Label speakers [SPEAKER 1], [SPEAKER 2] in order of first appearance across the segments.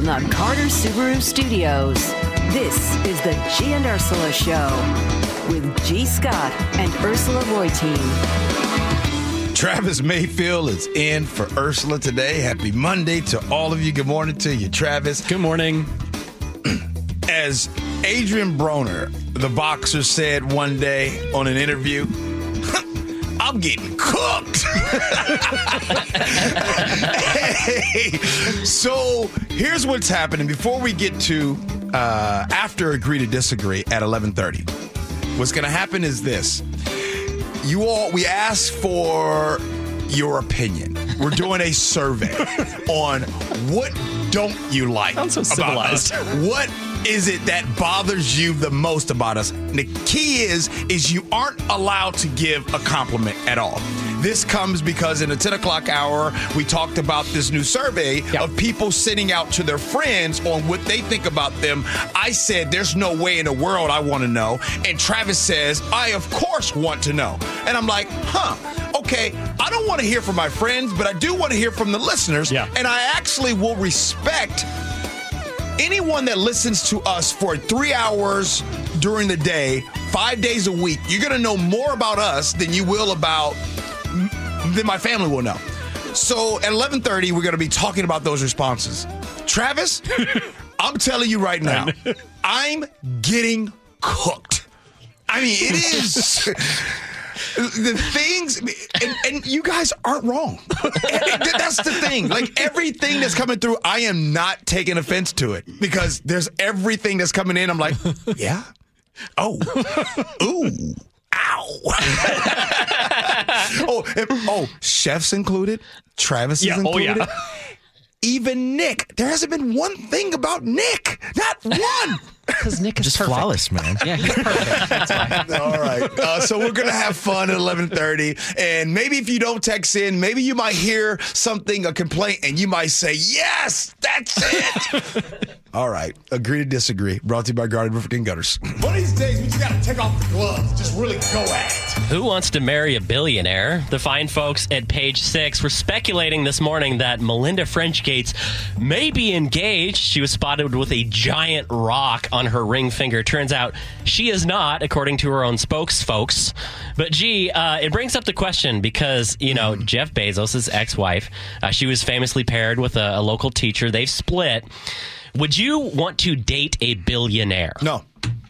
[SPEAKER 1] from the Carter Subaru Studios, this is the G and Ursula Show with G. Scott and Ursula Reutin.
[SPEAKER 2] Travis Mayfield is in for Ursula today. Happy Monday to all of you. Good morning to you, Travis.
[SPEAKER 3] Good morning.
[SPEAKER 2] As Adrian Broner, the boxer, said one day on an interview, I'm getting cooked. Hey, so here's what's happening. Before we get to after Agree to Disagree at 11:30, what's going to happen is this. We asked for your opinion. We're doing a survey on what don't you like
[SPEAKER 3] Sounds so
[SPEAKER 2] about us.
[SPEAKER 3] civilized.
[SPEAKER 2] What is it that bothers you the most about us? And the key is you aren't allowed to give a compliment at all. This comes because in the 10 o'clock hour, we talked about this new survey of people sending out to their friends on what they think about them. I said, there's no way in the world I want to know. And Travis says, I, of course, want to know. And I'm like, okay, I don't want to hear from my friends, but I do want to hear from the listeners.
[SPEAKER 3] Yeah.
[SPEAKER 2] And I actually will respect anyone that listens to us for 3 hours during the day, 5 days a week. You're going to know more about us than you will than my family will know. So at 11:30, we're going to be talking about those responses. Travis, I'm telling you right now, I'm getting cooked. I mean, it is... The things, and you guys aren't wrong. That's the thing. Like, everything that's coming through, I am not taking offense to it because there's everything that's coming in. I'm like, yeah. Oh. Ooh. Ow. Chefs included. Travis is included. Oh, yeah. Even Nick. There hasn't been one thing about Nick. Not one.
[SPEAKER 4] Because Nick is
[SPEAKER 5] just
[SPEAKER 4] perfect.
[SPEAKER 5] Flawless, man.
[SPEAKER 4] Yeah, he's perfect. That's why.
[SPEAKER 2] All right. So we're going to have fun at 11:30. And maybe if you don't text in, maybe you might hear something, a complaint, and you might say, yes, that's it. All right. Agree to Disagree. Brought to you by Garden Roofing and Gutters. One of these days, we just got to take off the gloves. Just really go at it.
[SPEAKER 6] Who wants to marry a billionaire? The fine folks at Page Six were speculating this morning that Melinda French Gates may be engaged. She was spotted with a giant rock on her ring finger. Turns out she is not, according to her own spokesfolks. But gee, it brings up the question because, Jeff Bezos' ex-wife, she was famously paired with a local teacher. They've split. Would you want to date a billionaire?
[SPEAKER 2] No.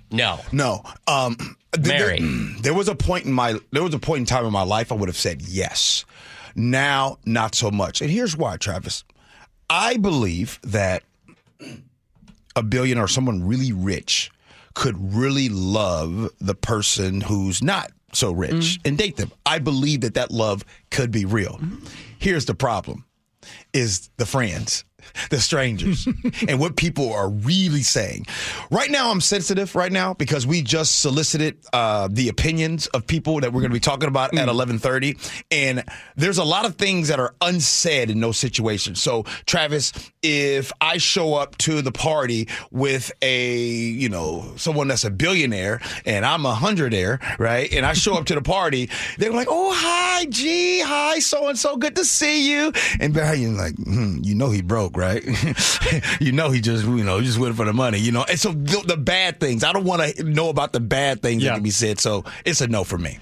[SPEAKER 6] Mary.
[SPEAKER 2] There was a point in time in my life I would have said yes. Now, not so much. And here's why, Travis. I believe that a billionaire or someone really rich could really love the person who's not so rich and date them. I believe that love could be real. Here's the problem is the friends. The strangers and what people are really saying. Right now, I'm sensitive because we just solicited the opinions of people that we're going to be talking about at 11:30. And there's a lot of things that are unsaid in those situations. So, Travis, if I show up to the party with someone that's a billionaire and I'm a hundredaire, right? And I show up to the party, they're like, oh, hi, G. Hi, so-and-so. Good to see you. And Barry's like, he broke, right? he just went for the money, And so the bad things, I don't want to know about the bad things that can be said. So it's a no for me.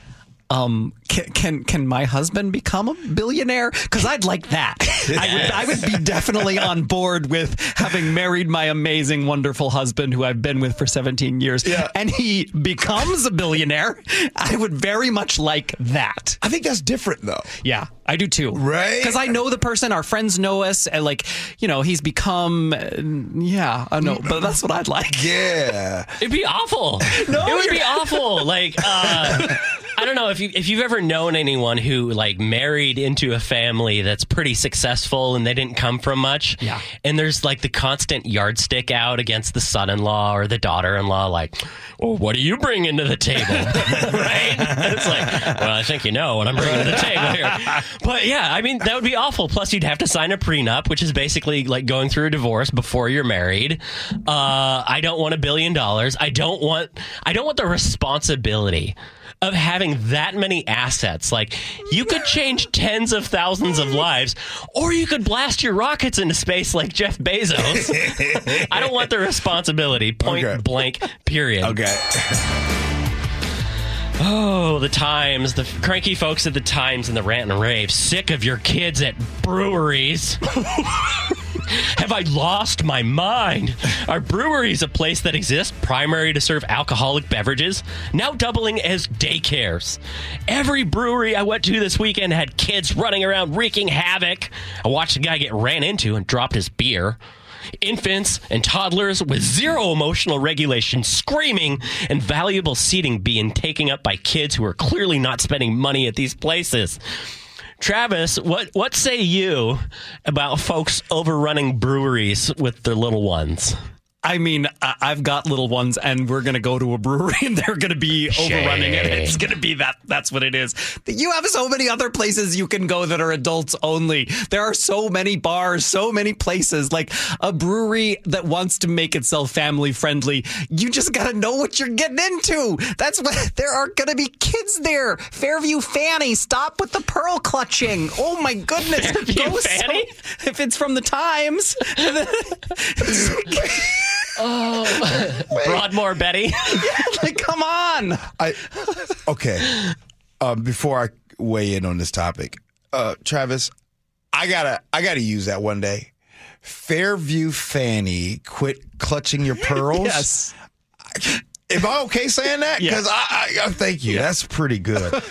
[SPEAKER 3] Can my husband become a billionaire? Because I'd like that. Yes. I would be definitely on board with having married my amazing, wonderful husband who I've been with for 17 years. Yeah. And he becomes a billionaire. I would very much like that.
[SPEAKER 2] I think that's different, though.
[SPEAKER 3] Yeah, I do too.
[SPEAKER 2] Right?
[SPEAKER 3] Because I know the person, our friends know us, and he's become, but that's what I'd like.
[SPEAKER 2] Yeah.
[SPEAKER 6] It'd be awful. It would be awful. I don't know if you've ever known anyone who married into a family that's pretty successful and they didn't come from much.
[SPEAKER 3] Yeah.
[SPEAKER 6] And there's the constant yardstick out against the son-in-law or the daughter-in-law, well, what do you bring into the table? Right? It's well, I think you know what I'm bringing to the table here. But yeah, I mean, that would be awful. Plus, you'd have to sign a prenup, which is basically going through a divorce before you're married. I don't want $1 billion. I don't want the responsibility of having that many assets. Like, you could change tens of thousands of lives, or you could blast your rockets into space like Jeff Bezos. I don't want the responsibility. Point blank, period.
[SPEAKER 2] Okay.
[SPEAKER 6] Oh, the Times, the cranky folks at the Times and the rant and rave. Sick of your kids at breweries. Have I lost my mind? Are breweries a place that exists primarily to serve alcoholic beverages, now doubling as daycares? Every brewery I went to this weekend had kids running around wreaking havoc. I watched a guy get ran into and dropped his beer. Infants and toddlers with zero emotional regulation screaming, and valuable seating being taken up by kids who are clearly not spending money at these places. Travis, what say you about folks overrunning breweries with their little ones?
[SPEAKER 3] I mean, I've got little ones, and we're going to go to a brewery, and they're going to be overrunning it. It's going to be that. That's what it is. You have so many other places you can go that are adults only. There are so many bars, so many places. Like a brewery that wants to make itself family friendly. You just got to know what you're getting into. That's what. There are going to be kids there. Fairview Fanny, stop with the pearl clutching. Oh my goodness.
[SPEAKER 6] Fairview Fanny?
[SPEAKER 3] If it's from the Times.
[SPEAKER 6] Broadmoor Betty.
[SPEAKER 3] Yeah, like, come on.
[SPEAKER 2] Okay. Before I weigh in on this topic, Travis, I gotta use that one day. Fairview Fanny, quit clutching your pearls.
[SPEAKER 3] Yes.
[SPEAKER 2] Am I okay saying that? Because
[SPEAKER 3] Yeah.
[SPEAKER 2] I thank you. That's pretty good.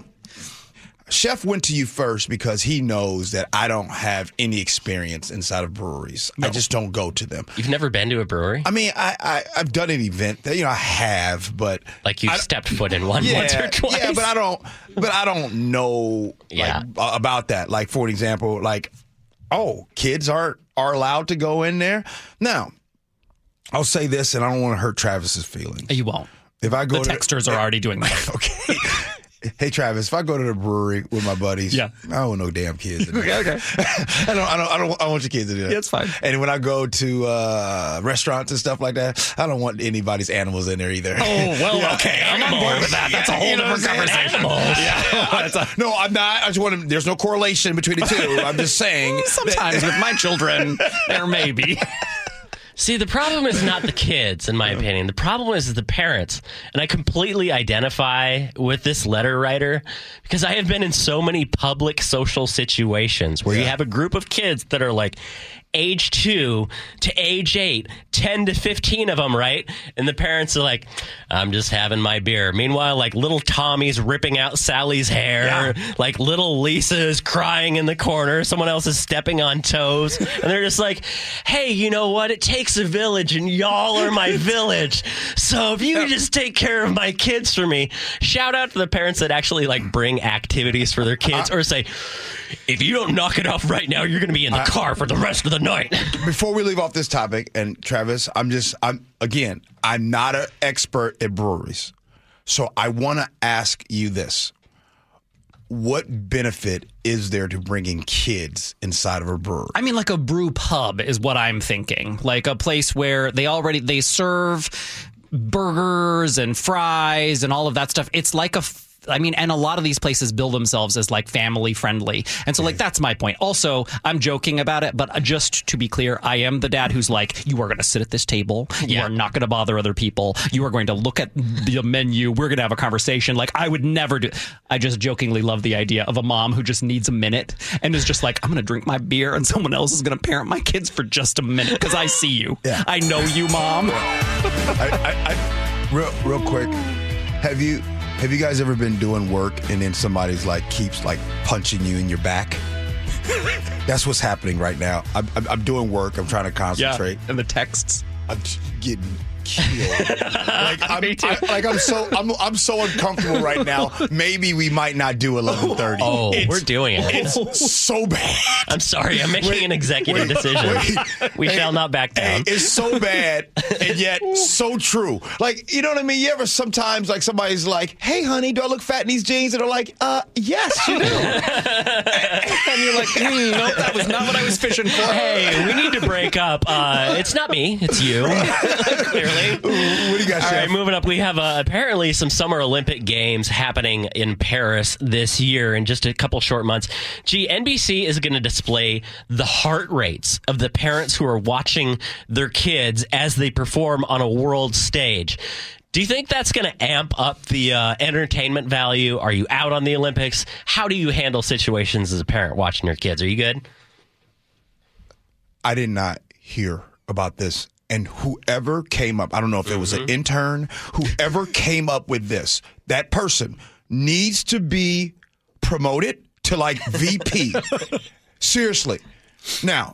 [SPEAKER 2] Chef went to you first because he knows that I don't have any experience inside of breweries. No. I just don't go to them.
[SPEAKER 6] You've never been to a brewery?
[SPEAKER 2] I mean, I've done an event that, I have, but
[SPEAKER 6] like you've stepped foot in one once or twice.
[SPEAKER 2] Yeah, but I don't know about that. Like, for an example, like, kids are allowed to go in there. Now, I'll say this, and I don't want to hurt Travis's feelings.
[SPEAKER 3] You won't.
[SPEAKER 2] If I go
[SPEAKER 3] the texters are already doing that.
[SPEAKER 2] Okay. Hey, Travis, if I go to the brewery with my buddies, I don't want no damn kids in there. Okay. I don't want your kids in there.
[SPEAKER 3] Yeah, it's fine.
[SPEAKER 2] And when I go to restaurants and stuff like that, I don't want anybody's animals in there either.
[SPEAKER 3] Oh, well, okay. I'm on board with that. That's a whole different conversation.
[SPEAKER 2] No, I'm not. I just want to, there's no correlation between the two. I'm just saying.
[SPEAKER 3] Sometimes with my children, there may be.
[SPEAKER 6] See, the problem is not the kids, in my opinion. The problem is the parents. And I completely identify with this letter writer because I have been in so many public social situations where you have a group of kids that are like age 2 to age 8, 10 to 15 of them, right? And the parents are like, I'm just having my beer. Meanwhile, like little Tommy's ripping out Sally's hair, like little Lisa's crying in the corner. Someone else is stepping on toes. And they're just like, hey, you know what? It takes a village and y'all are my village. So if you could just take care of my kids for me. Shout out to the parents that actually like bring activities for their kids or say, if you don't knock it off right now, you're going to be in the car for the rest of the night.
[SPEAKER 2] Before we leave off this topic, and Travis, I'm not an expert at breweries. So I want to ask you this. What benefit is there to bringing kids inside of a brewery?
[SPEAKER 3] I mean, like a brew pub is what I'm thinking. Like a place where they serve burgers and fries and all of that stuff. It's like and a lot of these places bill themselves as like family friendly. And so like, that's my point. Also, I'm joking about it, but just to be clear, I am the dad who's like, you are going to sit at this table. You are not going to bother other people. You are going to look at the menu. We're going to have a conversation. Like I would never do. I just jokingly love the idea of a mom who just needs a minute and is just like, I'm going to drink my beer and someone else is going to parent my kids for just a minute because I see you. Yeah. I know you, Mom.
[SPEAKER 2] Real quick, have you guys ever been doing work and then somebody's like keeps like punching you in your back? That's what's happening right now. I'm doing work. I'm trying to concentrate.
[SPEAKER 3] Yeah, and the texts.
[SPEAKER 2] I'm getting killed. I'm so uncomfortable right now. Maybe we might not do 11:30.
[SPEAKER 6] Oh, we're doing it.
[SPEAKER 2] It's so bad.
[SPEAKER 6] I'm sorry. I'm making an executive decision. We shall not back down.
[SPEAKER 2] It's so bad and yet so true. Like, you know what I mean? You ever sometimes like somebody's like, hey, honey, do I look fat in these jeans? And they're like, yes, you do.
[SPEAKER 3] And you're like, nope, that was not what I was fishing for.
[SPEAKER 6] Hey, we need to break up. It's not me. It's you. Clearly. Really?
[SPEAKER 2] What do you got,
[SPEAKER 6] All
[SPEAKER 2] Chef?
[SPEAKER 6] right, moving up. We have apparently some Summer Olympic Games happening in Paris this year in just a couple short months. NBC is going to display the heart rates of the parents who are watching their kids as they perform on a world stage. Do you think that's going to amp up the entertainment value? Are you out on the Olympics? How do you handle situations as a parent watching your kids? Are you good?
[SPEAKER 2] I did not hear about this. And whoever came up, I don't know if it was an intern, whoever came up with this, that person needs to be promoted to like VP. Seriously. Now,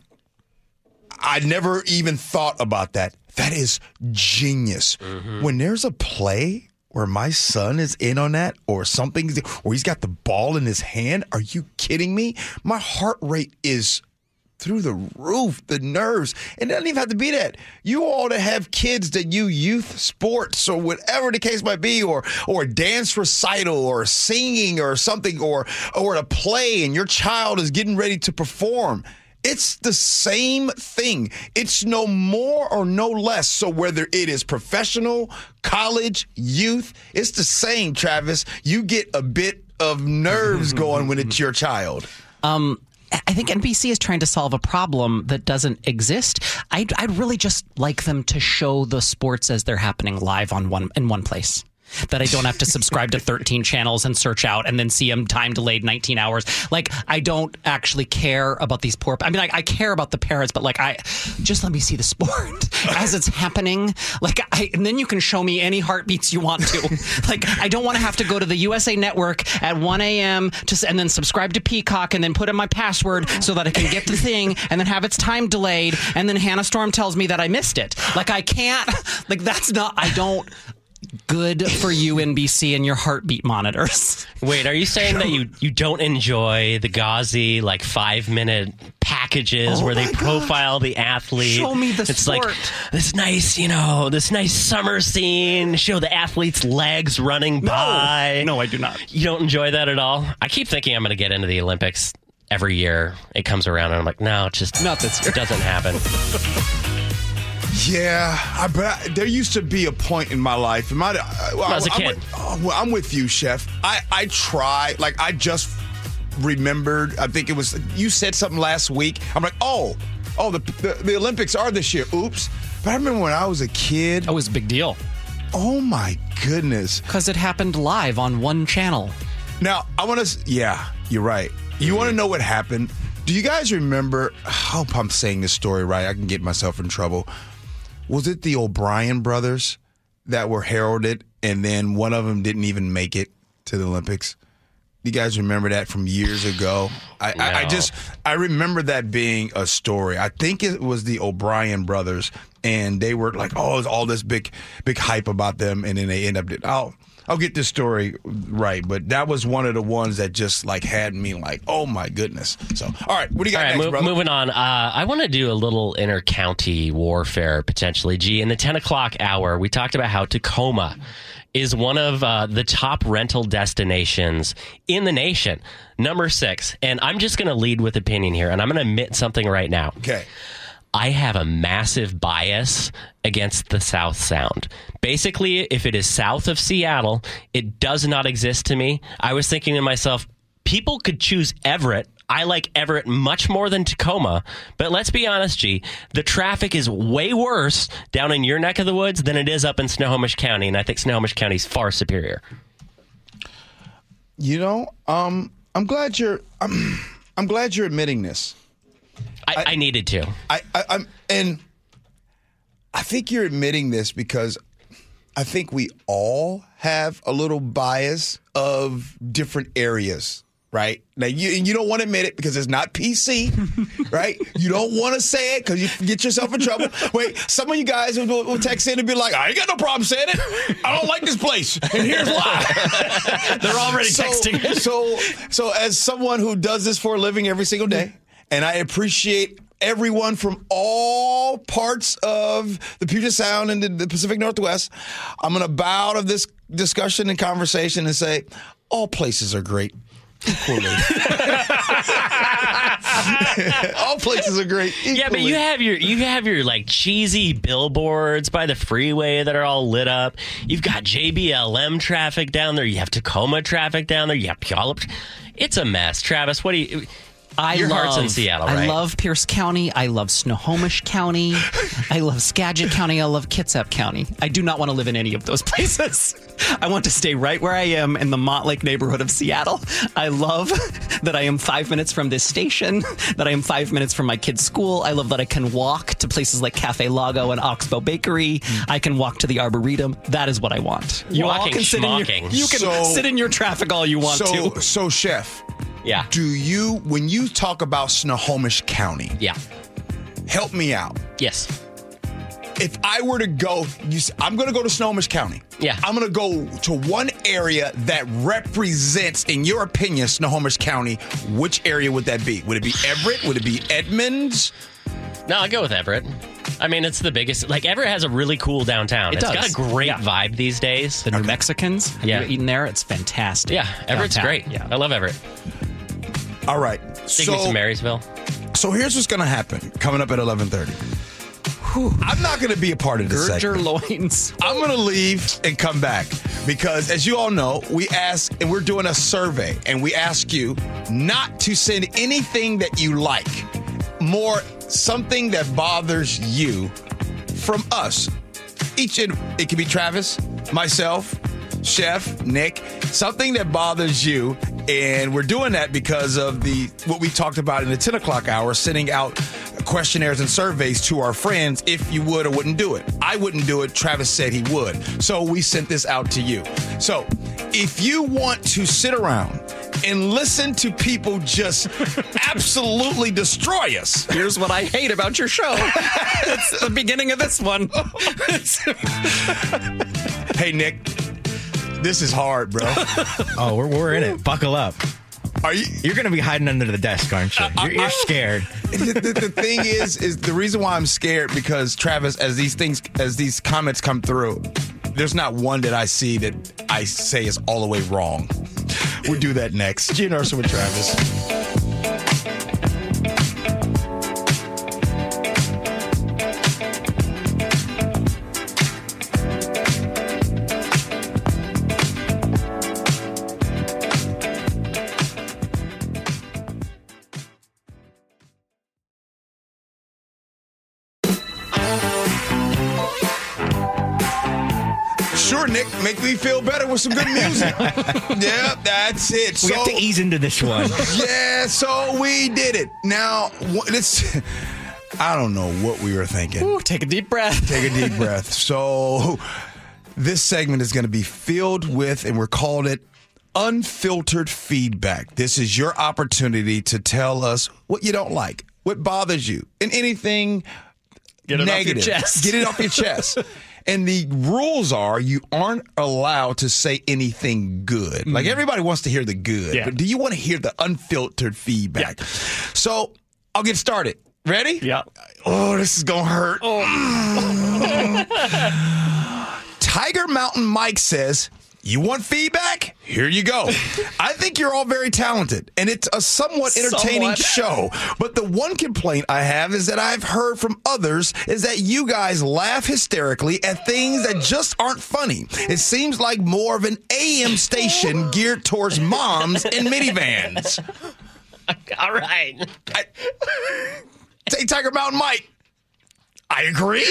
[SPEAKER 2] I never even thought about that. That is genius. When there's a play where my son is in on that or something, or he's got the ball in his hand, are you kidding me? My heart rate is through the roof, the nerves. And it doesn't even have to be that. You ought to have kids that do youth sports or whatever the case might be, or a dance recital or singing or something, or a play and your child is getting ready to perform. It's the same thing. It's no more or no less. So whether it is professional, college, youth, it's the same, Travis. You get a bit of nerves going when it's your child.
[SPEAKER 3] I think NBC is trying to solve a problem that doesn't exist. I'd really just like them to show the sports as they're happening live in one place. That I don't have to subscribe to 13 channels and search out and then see them time delayed 19 hours. Like, I don't actually care about these poor. I mean, I care about the parents, but like, just let me see the sport as it's happening. Like, and then you can show me any heartbeats you want to. Like, I don't want to have to go to the USA Network at 1 a.m. and then subscribe to Peacock and then put in my password so that I can get the thing and then have its time delayed. And then Hannah Storm tells me that I missed it. Like, I can't. Like, that's not. I don't. Good for you, NBC, and your heartbeat monitors.
[SPEAKER 6] Wait, are you saying that you don't enjoy the gauzy, like 5-minute packages where they profile the athlete?
[SPEAKER 3] Show me the
[SPEAKER 6] it's
[SPEAKER 3] sport.
[SPEAKER 6] Like this nice summer scene, show the athlete's legs running by.
[SPEAKER 3] No, I do not.
[SPEAKER 6] You don't enjoy that at all? I keep thinking I'm going to get into the Olympics every year. It comes around and I'm like, no, it just
[SPEAKER 3] Not this year.
[SPEAKER 6] It doesn't happen.
[SPEAKER 2] Yeah, there used to be a point in my life.
[SPEAKER 6] As a kid.
[SPEAKER 2] I'm with you, Chef. I try. Like, I just remembered. I think it was, you said something last week. I'm like, the Olympics are this year. Oops. But I remember when I was a kid.
[SPEAKER 3] That was a big deal.
[SPEAKER 2] Oh, my goodness.
[SPEAKER 3] Because it happened live on one channel.
[SPEAKER 2] Now, I want to, yeah, you're right. You want to know what happened? Do you guys remember, I hope I'm saying this story right. I can get myself in trouble. Was it the O'Brien brothers that were heralded, and then one of them didn't even make it to the Olympics? You guys remember that from years ago? I remember that being a story. I think it was the O'Brien brothers, and they were like, all this big hype about them, and then they end up. I'll get this story right, but that was one of the ones that just like had me like, oh my goodness. So, all right, what do you got next, brother?
[SPEAKER 6] Moving on. I want to do a little inter-county warfare potentially. In the 10 o'clock hour, we talked about how Tacoma is one of the top rental destinations in the nation, number 6. And I'm just going to lead with opinion here, and I'm going to admit something right now.
[SPEAKER 2] Okay.
[SPEAKER 6] I have a massive bias against the South Sound. Basically, if it is south of Seattle, it does not exist to me. I was thinking to myself, people could choose Everett. I like Everett much more than Tacoma. But let's be honest, G, the traffic is way worse down in your neck of the woods than it is up in Snohomish County. And I think Snohomish County is far superior.
[SPEAKER 2] You know, I'm glad you're admitting this.
[SPEAKER 6] I needed to.
[SPEAKER 2] And I think you're admitting this because I think we all have a little bias of different areas, right? Now, you don't want to admit it because it's not PC, right? You don't want to say it because you get yourself in trouble. Wait, some of you guys will text in and be like, I ain't got no problem saying it. I don't like this place, and here's why.
[SPEAKER 6] They're already texting.
[SPEAKER 2] So as someone who does this for a living every single day, and I appreciate everyone from all parts of the Puget Sound and the Pacific Northwest, I'm going to bow out of this discussion and conversation and say all places are great equally. All places are great.
[SPEAKER 6] Yeah, but
[SPEAKER 2] equally.
[SPEAKER 6] you have your like cheesy billboards by the freeway that are all lit up. You've got JBLM traffic down there. You have Tacoma traffic down there. You have Puyallup. It's a mess. Travis, what do you... Your heart's in Seattle, right?
[SPEAKER 3] I love Pierce County. I love Snohomish County. I love Skagit County. I love Kitsap County. I do not want to live in any of those places. I want to stay right where I am in the Montlake neighborhood of Seattle. I love that I am 5 minutes from this station, that I am 5 minutes from my kid's school. I love that I can walk to places like Cafe Lago and Oxbow Bakery. I can walk to the Arboretum. That is what I want. You all can sit sit in your traffic all you want to.
[SPEAKER 2] So, Chef...
[SPEAKER 6] Yeah.
[SPEAKER 2] When you talk about Snohomish County,
[SPEAKER 6] yeah,
[SPEAKER 2] help me out.
[SPEAKER 6] Yes.
[SPEAKER 2] If I were to go, I'm going to go to Snohomish County.
[SPEAKER 6] Yeah.
[SPEAKER 2] I'm going to go to one area that represents, in your opinion, Snohomish County. Which area would that be? Would it be Everett? Would it be Edmonds?
[SPEAKER 6] No, I'll go with Everett. I mean, it's the biggest. Like, Everett has a really cool downtown. It's got a great vibe these days.
[SPEAKER 3] The New Mexicans. Have you eaten there? It's fantastic.
[SPEAKER 6] Yeah, Everett's great. Yeah. I love Everett.
[SPEAKER 2] All right.
[SPEAKER 6] Take me to Marysville.
[SPEAKER 2] So here's what's going to happen coming up at 11:30. I'm not going to be a part of this
[SPEAKER 3] segment. Gird your loins.
[SPEAKER 2] I'm going to leave and come back because, as you all know, we ask, and we're doing a survey, and we ask you not to send anything that you like, more something that bothers you from us. It can be Travis, myself, Chef, Nick, something that bothers you. And we're doing that because of what we talked about in the 10 o'clock hour, sending out questionnaires and surveys to our friends if you would or wouldn't do it. I wouldn't do it. Travis said he would. So we sent this out to you. So if you want to sit around and listen to people just absolutely destroy us.
[SPEAKER 3] Here's what I hate about your show. It's the beginning of this one.
[SPEAKER 2] Hey, Nick. This is hard, bro.
[SPEAKER 5] Oh, we're in it. Buckle up. You're going to be hiding under the desk, aren't you? You're scared.
[SPEAKER 2] The thing is the reason why I'm scared because Travis, as these comments come through, there's not one that I see that I say is all the way wrong. We'll do that next. G and Ursula with Travis. Sure, Nick, make me feel better with some good music. Yeah, that's it.
[SPEAKER 5] We have to ease into this one.
[SPEAKER 2] Yeah, so we did it. Now, I don't know what we were thinking.
[SPEAKER 3] Ooh, take a deep breath.
[SPEAKER 2] Take a deep breath. So this segment is going to be filled with, and we're calling it unfiltered feedback. This is your opportunity to tell us what you don't like, what bothers you, and anything negative.
[SPEAKER 3] Off your chest.
[SPEAKER 2] Get it off your chest. And the rules are you aren't allowed to say anything good. Like everybody wants to hear the good, but do you want to hear the unfiltered feedback? Yeah. So I'll get started. Ready?
[SPEAKER 3] Yeah.
[SPEAKER 2] Oh, this is going to hurt. Tiger Mountain Mike says, you want feedback? Here you go. I think you're all very talented, and it's a somewhat entertaining show. But the one complaint I have is that I've heard from others is that you guys laugh hysterically at things that just aren't funny. It seems like more of an AM station geared towards moms in minivans.
[SPEAKER 6] All right.
[SPEAKER 2] Say Tiger Mountain Mike. I agree.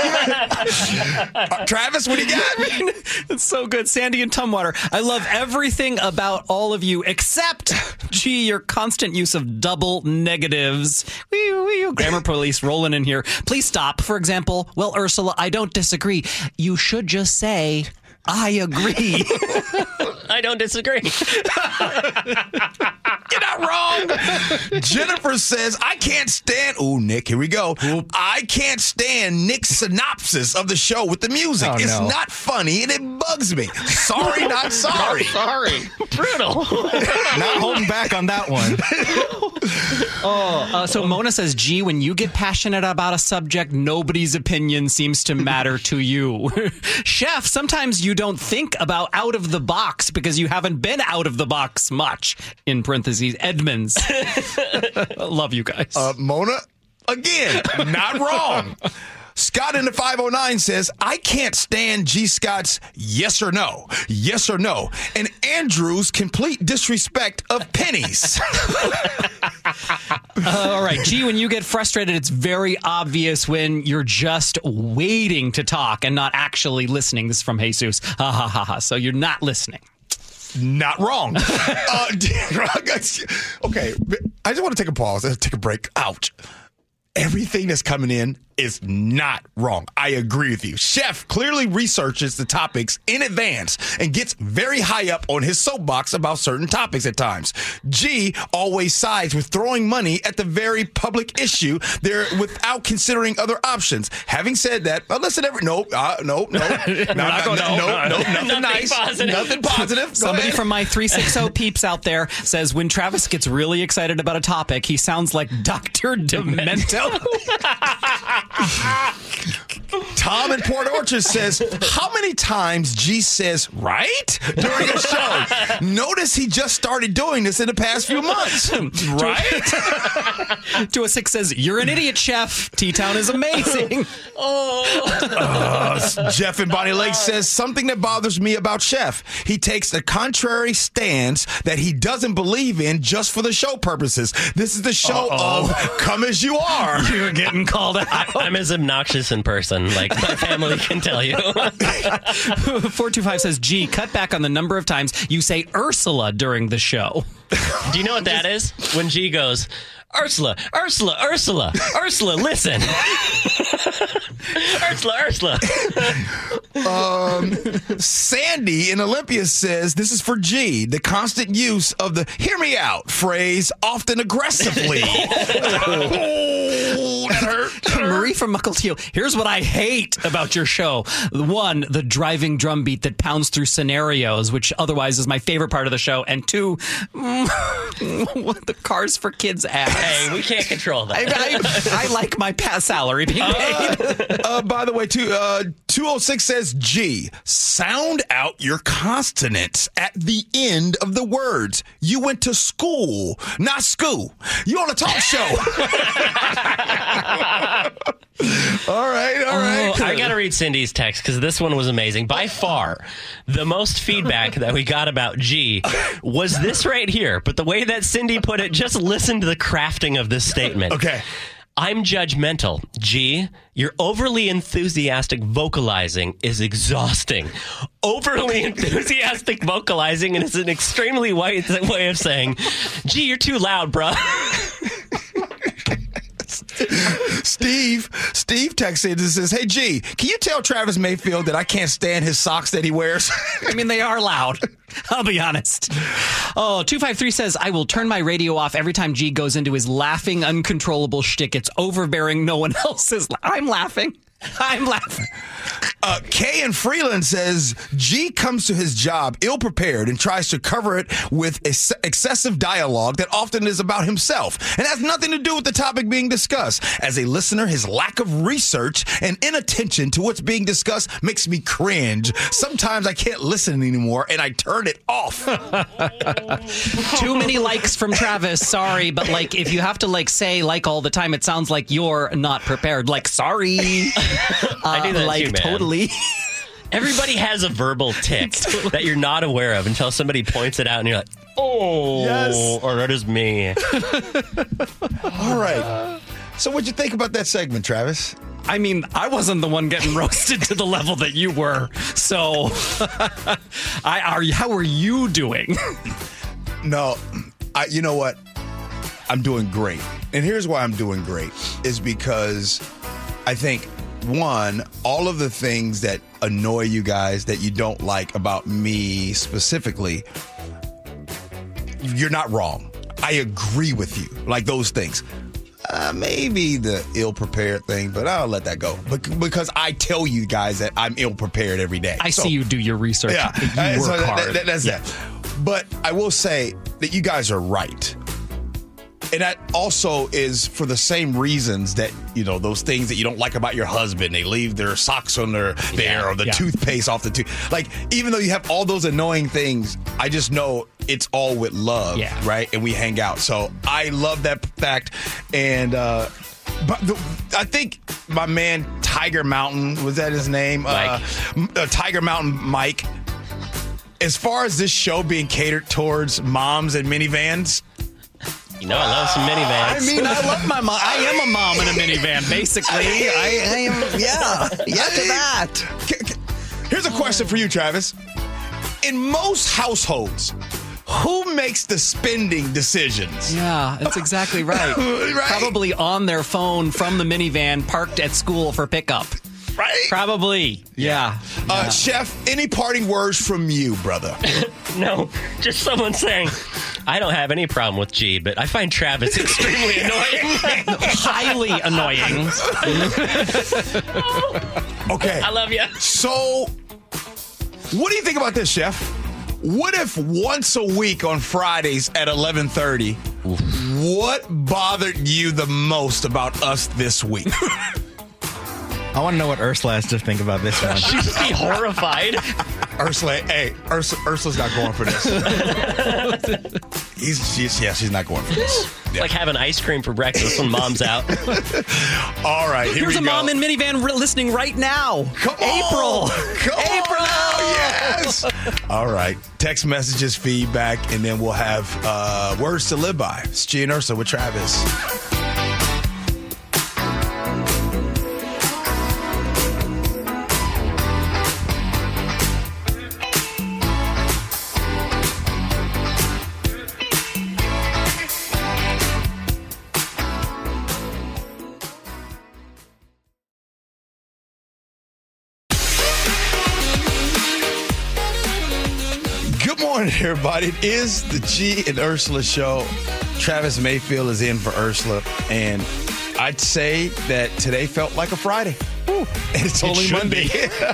[SPEAKER 2] Travis, what do you got?
[SPEAKER 3] It's so good. Sandy and Tumwater. I love everything about all of you except, your constant use of double negatives. Grammar police rolling in here. Please stop. For example, well, Ursula, I don't disagree. You should just say, I agree.
[SPEAKER 6] I don't disagree.
[SPEAKER 2] You're not wrong. Jennifer says, I can't stand... Ooh, Nick, here we go. I can't stand Nick's synopsis of the show with the music.
[SPEAKER 5] Oh,
[SPEAKER 2] it's not funny, and it bugs me. Sorry, not sorry.
[SPEAKER 6] Sorry. Brutal.
[SPEAKER 5] Not holding back on that one.
[SPEAKER 3] So Mona says, G, when you get passionate about a subject, nobody's opinion seems to matter to you. Chef, sometimes you don't think about out of the box because you haven't been out of the box much. In parentheses, Edmonds. Love you guys.
[SPEAKER 2] Mona, again, not wrong. Scott in the 509 says, I can't stand G. Scott's yes or no, and Andrew's complete disrespect of pennies.
[SPEAKER 3] All right, G, when you get frustrated, it's very obvious when you're just waiting to talk and not actually listening. This is from Jesus. Ha ha ha ha. So you're not listening.
[SPEAKER 2] Not wrong. Okay, I just want to take a pause and take a break. Ouch. Everything that's coming in is not wrong. I agree with you. Chef clearly researches the topics in advance and gets very high up on his soapbox about certain topics at times. G always sides with throwing money at the very public issue there without considering other options. Having said that, listen, nothing nice,
[SPEAKER 6] positive.
[SPEAKER 2] Nothing positive.
[SPEAKER 3] Somebody from my 360 peeps out there says when Travis gets really excited about a topic, he sounds like Dr. Demento.
[SPEAKER 2] Tom in Port Orchard says, how many times G says right during a show? Notice he just started doing this in the past few months. Right?
[SPEAKER 3] 206 says, you're an idiot, Chef. T-Town is amazing.
[SPEAKER 2] Jeff in Bonnie Lake says, something that bothers me about Chef. He takes the contrary stance that he doesn't believe in just for the show purposes. This is the show of come as you are.
[SPEAKER 3] You're getting called out.
[SPEAKER 6] I'm as obnoxious in person, like my family can tell you.
[SPEAKER 3] 425 says, G, cut back on the number of times you say Ursula during the show.
[SPEAKER 6] Do you know what that is? When G goes, Ursula, listen. Ursula.
[SPEAKER 2] Sandy in Olympia says, this is for G, the constant use of the hear me out phrase, often aggressively. That hurt.
[SPEAKER 3] Marie from Muckleteel, here's what I hate about your show. One, the driving drum beat that pounds through scenarios, which otherwise is my favorite part of the show. And two, the Cars for Kids ads.
[SPEAKER 6] Hey, we can't control that.
[SPEAKER 3] I like my salary being paid.
[SPEAKER 2] By the way, 206 says, G, sound out your consonants at the end of the words. You went to school, not school. You on a talk show. All right.
[SPEAKER 6] I got to read Cindy's text because this one was amazing. By far, the most feedback that we got about G was this right here. But the way that Cindy put it, just listen to the crafting of this statement.
[SPEAKER 2] Okay.
[SPEAKER 6] I'm judgmental. G, your overly enthusiastic vocalizing is exhausting. Overly enthusiastic vocalizing is an extremely white way of saying, G, you're too loud, bruh.
[SPEAKER 2] Steve texts in and says, hey, G, can you tell Travis Mayfield that I can't stand his socks that he wears?
[SPEAKER 3] I mean, they are loud. I'll be honest. 253 says, I will turn my radio off every time G goes into his laughing, uncontrollable shtick. It's overbearing. No one else is. I'm laughing.
[SPEAKER 2] Kay in Freeland says, G comes to his job ill-prepared and tries to cover it with excessive dialogue that often is about himself and has nothing to do with the topic being discussed. As a listener, his lack of research and inattention to what's being discussed makes me cringe. Sometimes I can't listen anymore and I turn it off.
[SPEAKER 3] Too many likes from Travis. Sorry, but if you have to say all the time, it sounds like you're not prepared. Sorry.
[SPEAKER 6] I do that too, man.
[SPEAKER 3] Totally.
[SPEAKER 6] Everybody has a verbal tick that you're not aware of until somebody points it out and you're like, oh, yes. Or that is me.
[SPEAKER 2] All right. So what'd you think about that segment, Travis?
[SPEAKER 3] I mean, I wasn't the one getting roasted to the level that you were. So how are you doing?
[SPEAKER 2] No, you know what? I'm doing great. And here's why I'm doing great is because I think, one, all of the things that annoy you guys that you don't like about me specifically, you're not wrong. I agree with you. Those things. Maybe the ill-prepared thing, but I'll let that go. Because I tell you guys that I'm ill-prepared every day.
[SPEAKER 3] I see you do your research.
[SPEAKER 2] Yeah,
[SPEAKER 3] you work hard.
[SPEAKER 2] That's that. But I will say that you guys are right. And that also is for the same reasons that, those things that you don't like about your husband. They leave their socks on there or the toothpaste off the tooth. Like, even though you have all those annoying things, I just know it's all with love, right? And we hang out. So I love that fact. And I think my man Tiger Mountain, was that his name? Tiger Mountain Mike. As far as this show being catered towards moms and minivans,
[SPEAKER 6] I love some minivans.
[SPEAKER 3] I mean, I love my mom. I am a mom in a minivan, basically. I am, to that.
[SPEAKER 2] Here's a question for you, Travis. In most households, who makes the spending decisions?
[SPEAKER 3] Yeah, that's exactly right. Probably on their phone from the minivan parked at school for pickup.
[SPEAKER 2] Right?
[SPEAKER 3] Probably. Yeah.
[SPEAKER 2] Chef, any parting words from you, brother?
[SPEAKER 6] No, just someone saying, I don't have any problem with G, but I find Travis extremely annoying.
[SPEAKER 3] Highly annoying.
[SPEAKER 2] Okay.
[SPEAKER 6] I love you.
[SPEAKER 2] So, what do you think about this, Chef? What if once a week on Fridays at 11:30, what bothered you the most about us this week?
[SPEAKER 5] I want to know what Ursula has to think about this one.
[SPEAKER 6] She'd be horrified.
[SPEAKER 2] Ursula's not going for this. She's not going for this.
[SPEAKER 6] It's like having ice cream for breakfast when mom's out.
[SPEAKER 2] All right, here
[SPEAKER 3] Here's
[SPEAKER 2] we go.
[SPEAKER 3] a mom in minivan listening right now.
[SPEAKER 2] Come on. April. Yes. All right. Text messages, feedback, and then we'll have words to live by. It's G and Ursula with Travis. Good morning, everybody. It is the G and Ursula show. Travis Mayfield is in for Ursula, and I'd say that today felt like a Friday. It's only Monday.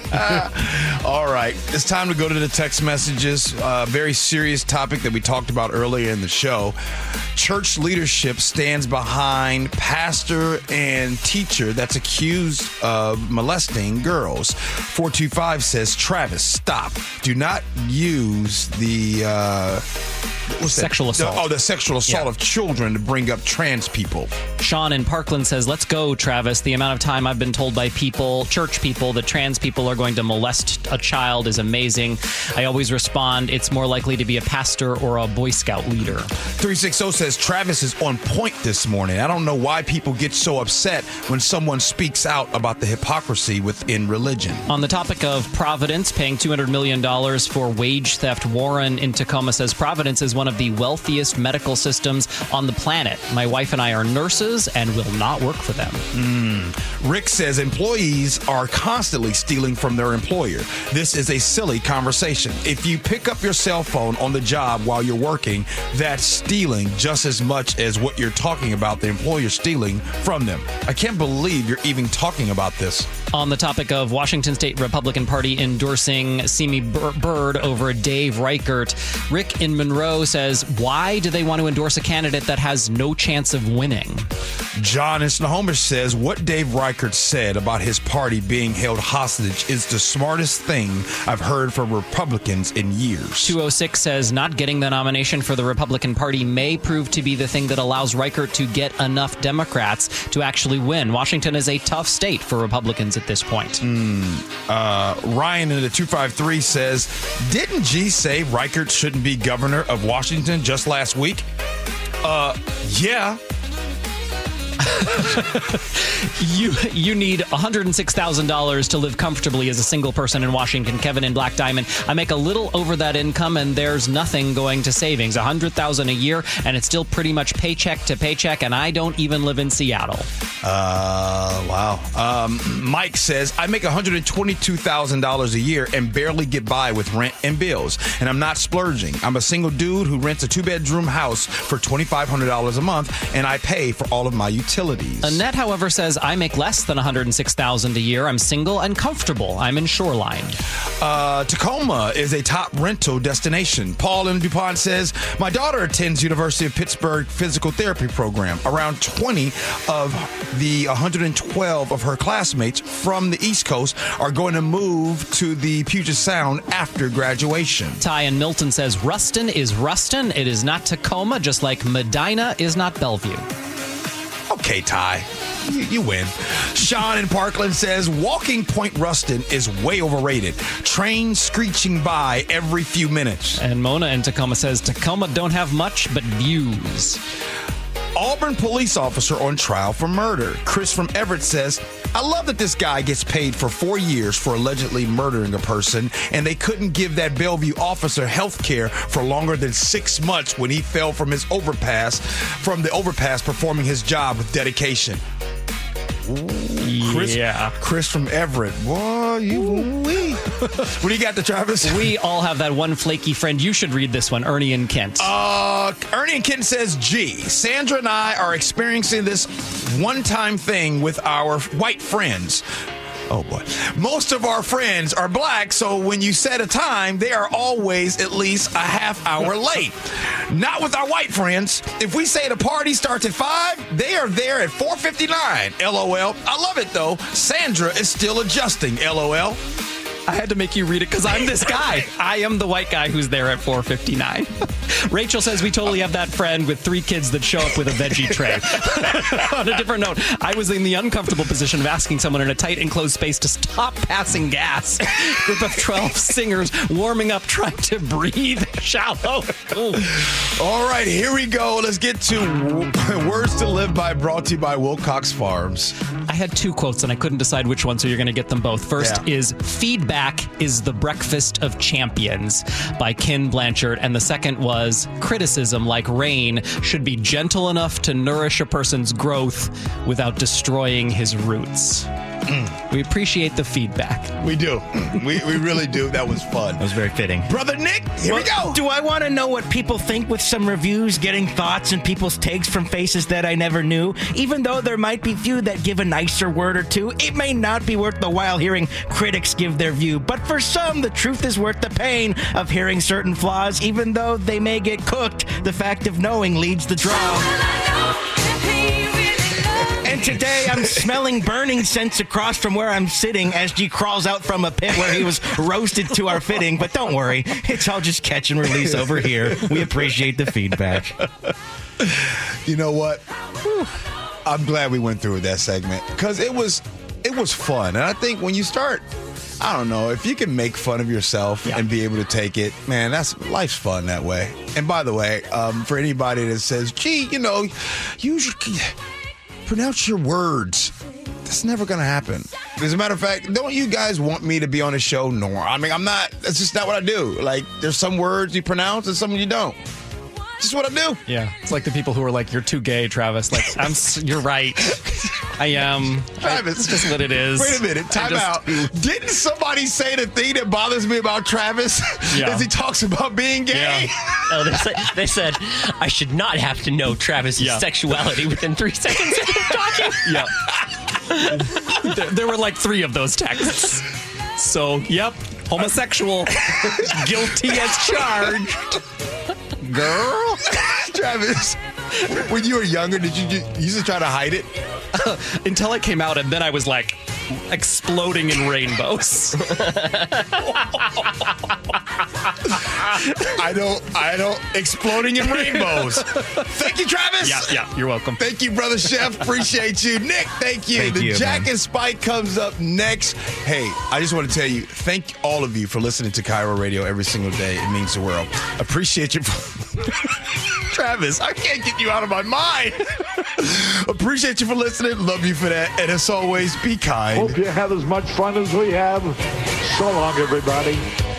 [SPEAKER 2] All right. It's time to go to the text messages. Very serious topic that we talked about earlier in the show. Church leadership stands behind pastor and teacher that's accused of molesting girls. 425 says, Travis, stop. Do not use the...
[SPEAKER 3] Sexual assault.
[SPEAKER 2] The sexual assault of children to bring up trans people.
[SPEAKER 3] Sean in Parkland says, let's go, Travis. The amount of time I've been told by church people, that trans people are going to molest a child is amazing. I always respond, it's more likely to be a pastor or a Boy Scout leader.
[SPEAKER 2] 360 says, Travis is on point this morning. I don't know why people get so upset when someone speaks out about the hypocrisy within religion.
[SPEAKER 3] On the topic of Providence paying $200 million for wage theft, Warren in Tacoma says, Providence is one of the wealthiest medical systems on the planet. My wife and I are nurses and will not work for them.
[SPEAKER 2] Rick says employees are constantly stealing from their employer. This is a silly conversation. If you pick up your cell phone on the job while you're working, that's stealing just as much as what you're talking about the employer stealing from them. I can't believe you're even talking about this.
[SPEAKER 3] On the topic of Washington State Republican Party endorsing Simi Bird over Dave Reichert, Rick in Monroe says, why do they want to endorse a candidate that has no chance of winning?
[SPEAKER 2] John in Snohomish says, what Dave Reichert said about his party being held hostage is the smartest thing I've heard from Republicans in years.
[SPEAKER 3] 206 says, not getting the nomination for the Republican Party may prove to be the thing that allows Reichert to get enough Democrats to actually win. Washington is a tough state for Republicans at this point.
[SPEAKER 2] Ryan in the 253 says, didn't G say Reichert shouldn't be governor of Washington just last week? Yeah.
[SPEAKER 3] You need $106,000 to live comfortably as a single person in Washington. Kevin in Black Diamond, I make a little over that income and there's nothing going to savings. $100,000 a year and it's still pretty much paycheck to paycheck, and I don't even live in Seattle.
[SPEAKER 2] Wow. Mike says, I make $122,000 a year and barely get by with rent and bills, and I'm not splurging. I'm a single dude who rents a 2-bedroom house for $2,500 a month, and I pay for all of my utilities. facilities.
[SPEAKER 3] Annette, however, says, I make less than $106,000 a year. I'm single and comfortable. I'm in Shoreline.
[SPEAKER 2] Tacoma is a top rental destination. Paul in DuPont says, my daughter attends University of Pittsburgh physical therapy program. Around 20 of the 112 of her classmates from the East Coast are going to move to the Puget Sound after graduation.
[SPEAKER 3] Ty in Milton says, Ruston is Ruston. It is not Tacoma, just like Medina is not Bellevue.
[SPEAKER 2] Okay, Ty. You win. Sean in Parkland says, Walking Point Ruston is way overrated. Trains screeching by every few minutes.
[SPEAKER 3] And Mona in Tacoma says, Tacoma don't have much but views.
[SPEAKER 2] Auburn police officer on trial for murder. Chris from Everett says, I love that this guy gets paid for 4 years for allegedly murdering a person, and they couldn't give that Bellevue officer health care for longer than 6 months when he fell from the overpass performing his job with dedication. Chris from Everett. Boy, what do you got, Travis?
[SPEAKER 3] We all have that one flaky friend. You should read this one, Ernie in Kent.
[SPEAKER 2] Ernie in Kent says, Sandra and I are experiencing this one-time thing with our white friends. Oh, boy. Most of our friends are black, so when you set a time, they are always at least a half hour late. Not with our white friends. If we say the party starts at 5, they are there at 4:59. LOL. I love it, though. Sandra is still adjusting. LOL.
[SPEAKER 3] I had to make you read it because I'm this guy. I am the white guy who's there at 4:59. Rachel says we totally have that friend with 3 kids that show up with a veggie tray. On a different note, I was in the uncomfortable position of asking someone in a tight enclosed space to stop passing gas. Group of 12 singers warming up, trying to breathe shallow. Ooh.
[SPEAKER 2] All right, here we go. Let's get to Words to Live By, brought to you by Wilcox Farms.
[SPEAKER 3] I had 2 quotes and I couldn't decide which one, so you're going to get them both. First is, feedback is the breakfast of champions, by Ken Blanchard. And the second was, criticism, like rain, should be gentle enough to nourish a person's growth without destroying his roots. We appreciate the feedback.
[SPEAKER 2] We do. We really do. That was fun.
[SPEAKER 5] That was very fitting.
[SPEAKER 2] Brother Nick, here we go.
[SPEAKER 5] Do I want to know what people think with some reviews, getting thoughts and people's takes from faces that I never knew? Even though there might be few that give a nicer word or two, it may not be worth the while hearing critics give their view. But for some, the truth is worth the pain of hearing certain flaws, even though they may get cooked. The fact of knowing leads the draw. And today I'm smelling burning scents across from where I'm sitting as G crawls out from a pit where he was roasted to our fitting. But don't worry, it's all just catch and release over here. We appreciate the feedback.
[SPEAKER 2] You know what? I'm glad we went through that segment because it was fun. And I think when you start, I don't know, if you can make fun of yourself and be able to take it, man, life's fun that way. And by the way, for anybody that says, gee, you should pronounce your words. That's never going to happen. As a matter of fact, don't you guys want me to be on the show? No. I mean, I'm not. That's just not what I do. Like, there's some words you pronounce and some you don't. Just what I do.
[SPEAKER 3] Yeah. It's like the people who are like, you're too gay, Travis. Like, you're right. I am.
[SPEAKER 2] Travis.
[SPEAKER 3] It's just what it is.
[SPEAKER 2] Wait a minute. Time out. Didn't somebody say the thing that bothers me about Travis as he talks about being gay?
[SPEAKER 6] Yeah. Oh, they said I should not have to know Travis's sexuality within 3 seconds of him talking.
[SPEAKER 3] Yeah. There were like 3 of those texts. So, yep. Homosexual. Guilty as charged. Girl.
[SPEAKER 2] Travis, when you were younger, did you used to try to hide it?
[SPEAKER 3] Until it came out, and then I was like exploding in rainbows.
[SPEAKER 2] I don't exploding in rainbows. Thank you, Travis.
[SPEAKER 3] Yeah, you're welcome.
[SPEAKER 2] Thank you, Brother Chef. Appreciate you. Nick, thank you. The Jack and Spike comes up next. Hey, I just want to tell you, thank all of you for listening to Cairo Radio every single day. It means the world. Appreciate you. Travis, I can't get you out of my mind. Appreciate you for listening. Love you for that. And as always, be kind.
[SPEAKER 7] Hope you have as much fun as we have. So long, everybody.